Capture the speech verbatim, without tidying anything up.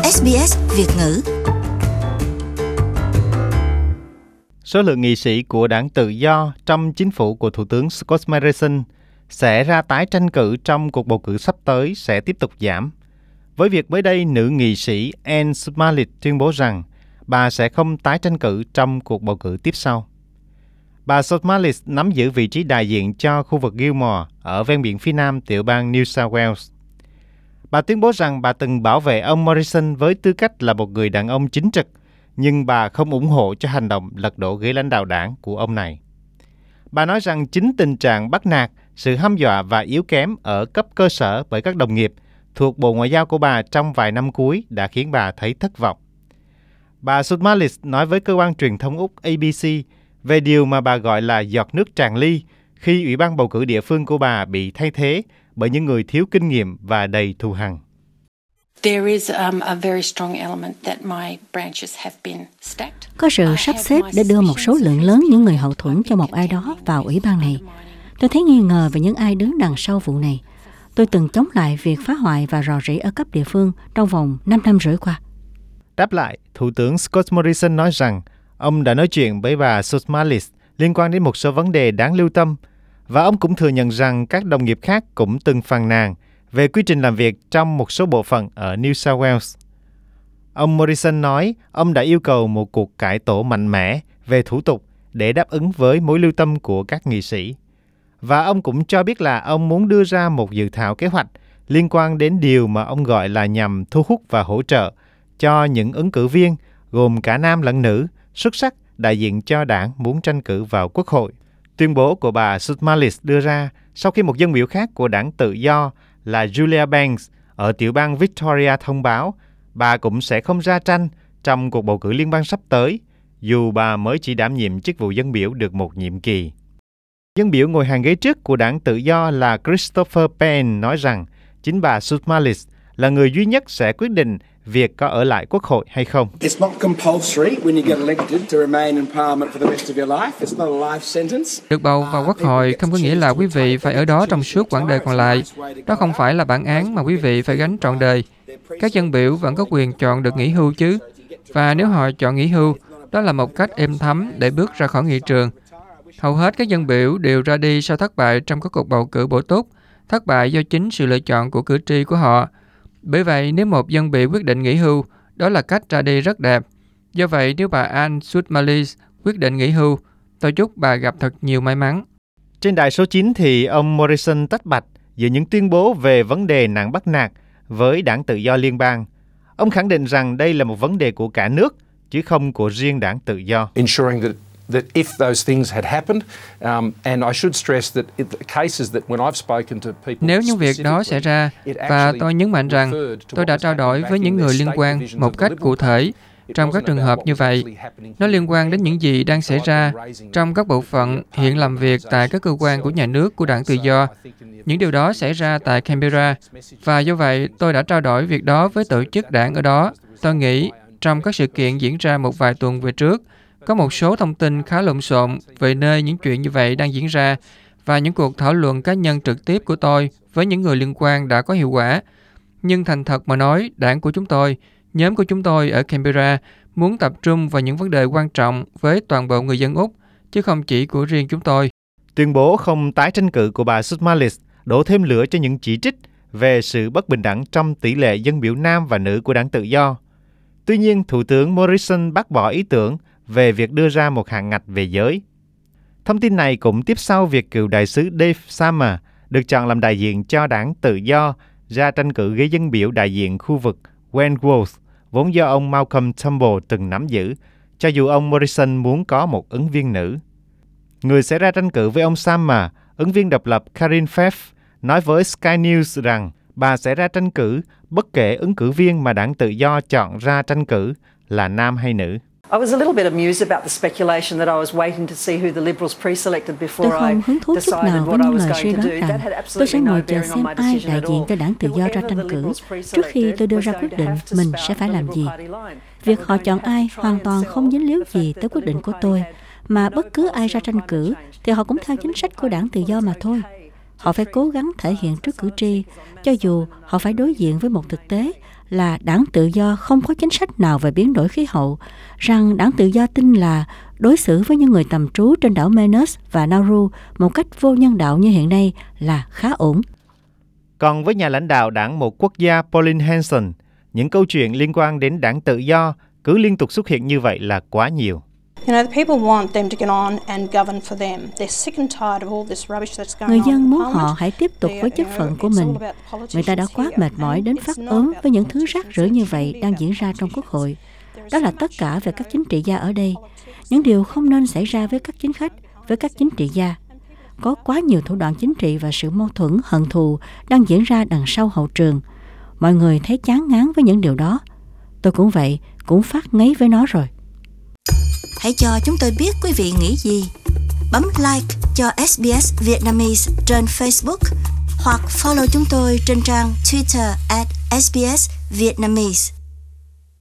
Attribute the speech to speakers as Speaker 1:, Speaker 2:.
Speaker 1: ét bê ét Việt ngữ.
Speaker 2: Số lượng nghị sĩ của đảng Tự do trong chính phủ của Thủ tướng Scott Morrison sẽ ra tái tranh cử trong cuộc bầu cử sắp tới sẽ tiếp tục giảm. Với việc mới đây nữ nghị sĩ Anne Smollett tuyên bố rằng bà sẽ không tái tranh cử trong cuộc bầu cử tiếp sau. Bà Smollett nắm giữ vị trí đại diện cho khu vực Gilmore ở ven biển phía nam tiểu bang New South Wales. Bà tuyên bố rằng bà từng bảo vệ ông Morrison với tư cách là một người đàn ông chính trực, nhưng bà không ủng hộ cho hành động lật đổ ghế lãnh đạo đảng của ông này. Bà nói rằng chính tình trạng bắt nạt, sự hăm dọa và yếu kém ở cấp cơ sở bởi các đồng nghiệp thuộc Bộ Ngoại giao của bà trong vài năm cuối đã khiến bà thấy thất vọng. Bà Smollett nói với cơ quan truyền thông Úc A B C về điều mà bà gọi là giọt nước tràn ly khi Ủy ban bầu cử địa phương của bà bị thay thế bởi những người thiếu kinh nghiệm và đầy thù hằn.
Speaker 3: Có sự sắp xếp để đưa một số lượng lớn những người hậu thuẫn cho một ai đó vào ủy ban này. Tôi thấy nghi ngờ về những ai đứng đằng sau vụ này. Tôi từng chống lại việc phá hoại và rò rỉ ở cấp địa phương trong vòng năm năm rưỡi qua.
Speaker 2: Đáp lại, Thủ tướng Scott Morrison nói rằng ông đã nói chuyện với bà Smollett liên quan đến một số vấn đề đáng lưu tâm, và ông cũng thừa nhận rằng các đồng nghiệp khác cũng từng phàn nàn về quy trình làm việc trong một số bộ phận ở New South Wales. Ông Morrison nói ông đã yêu cầu một cuộc cải tổ mạnh mẽ về thủ tục để đáp ứng với mối lưu tâm của các nghị sĩ. Và ông cũng cho biết là ông muốn đưa ra một dự thảo kế hoạch liên quan đến điều mà ông gọi là nhằm thu hút và hỗ trợ cho những ứng cử viên, gồm cả nam lẫn nữ, xuất sắc đại diện cho đảng muốn tranh cử vào Quốc hội. Tuyên bố của bà Smollett đưa ra sau khi một dân biểu khác của đảng Tự do là Julia Banks ở tiểu bang Victoria thông báo bà cũng sẽ không ra tranh trong cuộc bầu cử liên bang sắp tới, dù bà mới chỉ đảm nhiệm chức vụ dân biểu được một nhiệm kỳ. Dân biểu ngồi hàng ghế trước của đảng Tự do là Christopher Payne nói rằng chính bà Smollett là người duy nhất sẽ quyết định việc có ở lại Quốc hội hay không.
Speaker 4: Được bầu vào Quốc hội không có nghĩa là quý vị phải ở đó trong suốt quãng đời còn lại. Đó không phải là bản án mà quý vị phải gánh trọn đời. Các dân biểu vẫn có quyền chọn được nghỉ hưu chứ. Và nếu họ chọn nghỉ hưu, đó là một cách êm thấm để bước ra khỏi nghị trường. Hầu hết các dân biểu đều ra đi sau thất bại trong các cuộc bầu cử bổ túc, thất bại do chính sự lựa chọn của cử tri của họ. Bởi vậy, nếu một dân biểu quyết định nghỉ hưu, đó là cách ra đi rất đẹp. Do vậy, nếu bà Anne Smollett quyết định nghỉ hưu, tôi chúc bà gặp thật nhiều may mắn.
Speaker 2: Trên đài số chín thì ông Morrison tách bạch giữa những tuyên bố về vấn đề nạn bắt nạt với đảng Tự do liên bang. Ông khẳng định rằng đây là một vấn đề của cả nước, chứ không của riêng đảng Tự do.
Speaker 5: That if those things had happened, um, and I should stress that in the cases that when I've spoken to people,
Speaker 4: nếu những việc đó xảy ra, và tôi nhấn mạnh rằng tôi đã trao đổi với những người liên quan một cách cụ thể trong các trường hợp như vậy. Nó liên quan đến những gì đang xảy ra trong các bộ phận hiện làm việc tại các cơ quan của nhà nước của đảng Tự do. Những điều đó xảy ra tại Canberra, và do vậy tôi đã trao đổi việc đó với tổ chức đảng ở đó. Tôi nghĩ trong các sự kiện diễn ra một vài tuần về trước, có một số thông tin khá lộn xộn về nơi những chuyện như vậy đang diễn ra, và những cuộc thảo luận cá nhân trực tiếp của tôi với những người liên quan đã có hiệu quả. Nhưng thành thật mà nói, đảng của chúng tôi, nhóm của chúng tôi ở Canberra muốn tập trung vào những vấn đề quan trọng với toàn bộ người dân Úc, chứ không chỉ của riêng chúng tôi.
Speaker 2: Tuyên bố không tái tranh cử của bà Smollett đổ thêm lửa cho những chỉ trích về sự bất bình đẳng trong tỷ lệ dân biểu nam và nữ của đảng Tự do. Tuy nhiên, Thủ tướng Morrison bác bỏ ý tưởng về việc đưa ra một hạn ngạch về giới. Thông tin này cũng tiếp sau việc cựu đại sứ Dave Summer được chọn làm đại diện cho đảng Tự do ra tranh cử ghế dân biểu đại diện khu vực Wentworth, vốn do ông Malcolm Turnbull từng nắm giữ, cho dù ông Morrison muốn có một ứng viên nữ. Người sẽ ra tranh cử với ông Summer, ứng viên độc lập Karin Pfaff, nói với Sky News rằng bà sẽ ra tranh cử bất kể ứng cử viên mà đảng Tự do chọn ra tranh cử là nam hay nữ.
Speaker 3: Tôi không hứng thú chút nào với những lời suy đoán rằng tôi sẽ ngồi chờ xem ai đại diện cho đảng Tự do ra tranh cử trước khi tôi đưa ra quyết định mình sẽ phải làm gì. Việc họ chọn ai hoàn toàn không dính líu gì tới quyết định của tôi, mà bất cứ ai ra tranh cử thì họ cũng theo chính sách của đảng Tự do mà thôi. Họ phải cố gắng thể hiện trước cử tri, cho dù họ phải đối diện với một thực tế là đảng Tự do không có chính sách nào về biến đổi khí hậu, rằng đảng Tự do tin là đối xử với những người tạm trú trên đảo Manus và Nauru một cách vô nhân đạo như hiện nay là khá ổn.
Speaker 2: Còn với nhà lãnh đạo đảng Một Quốc gia Pauline Hanson, những câu chuyện liên quan đến đảng Tự do cứ liên tục xuất hiện như vậy là quá nhiều.
Speaker 3: Người dân muốn họ hãy tiếp tục với chức phận của mình. Người ta đã quá mệt mỏi đến phát ớn với những thứ rác rưởi như vậy đang diễn ra trong Quốc hội. Đó là tất cả về các chính trị gia ở đây. Những điều không nên xảy ra với các chính khách, với các chính trị gia. Có quá nhiều thủ đoạn chính trị và sự mâu thuẫn, hận thù đang diễn ra đằng sau hậu trường. Mọi người thấy chán ngán với những điều đó. Tôi cũng vậy, cũng phát ngấy với nó rồi.
Speaker 1: Hãy cho chúng tôi biết quý vị nghĩ gì. Bấm like cho ét bê ét Vietnamese trên Facebook hoặc follow chúng tôi trên trang Twitter at ét bê ét Vietnamese.